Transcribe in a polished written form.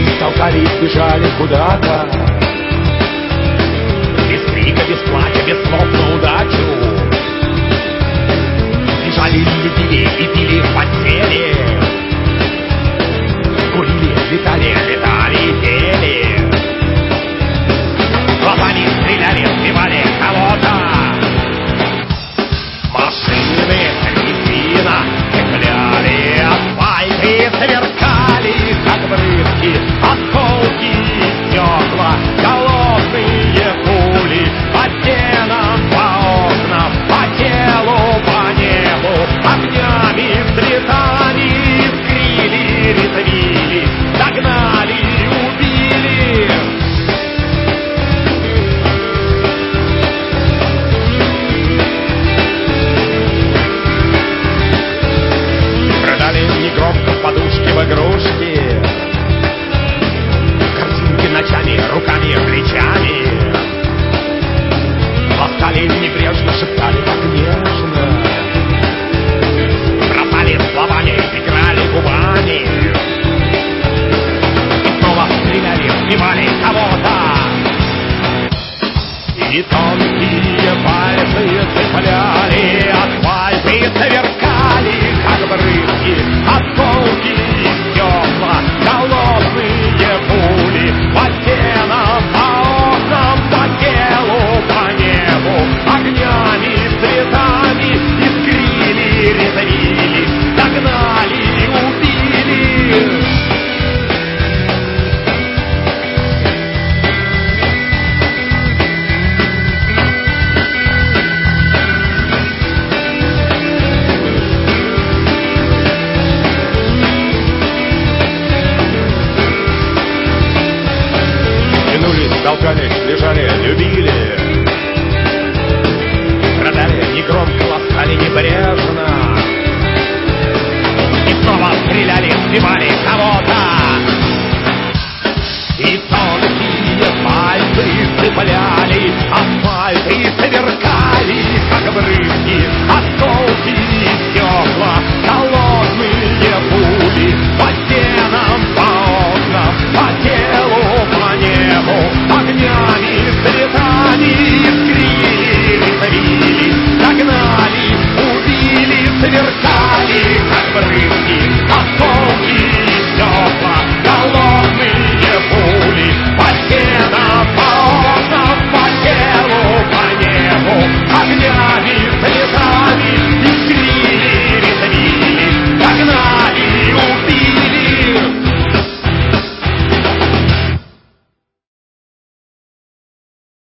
Толкались, бежали куда-то, без крика, без плача, без слов на удачу. Бежали, любили и пили в постели, курили, летали, летали и пели. Глазами стреляли, сбивали кого-то. Машины, резина, цепляли асфальт и сверкали, как брызги, осколки и стекла, голодные пули по стенам, по окнам, по телу, по небу, огнями, цветами искрили, резвились, догнали, убили. Продали негромко подушки в игрушки, картинки ночами, руками, плечами. Ласкали небрежно, шептали так нежно, бросали словами, играли губами. И снова стреляли, сбивали кого-то. И тонкие пальцы цепляли асфальт и сверкали, как брызги, осколки и стекла, голодные пули по стенам, по окнам, по телу, по небу, огнями, цветами искрили, резвились, догнали, убили. Толкались, лежали, любили, продали, негромко, ласкали, небрежно. И снова стреляли, сбивали кого-то.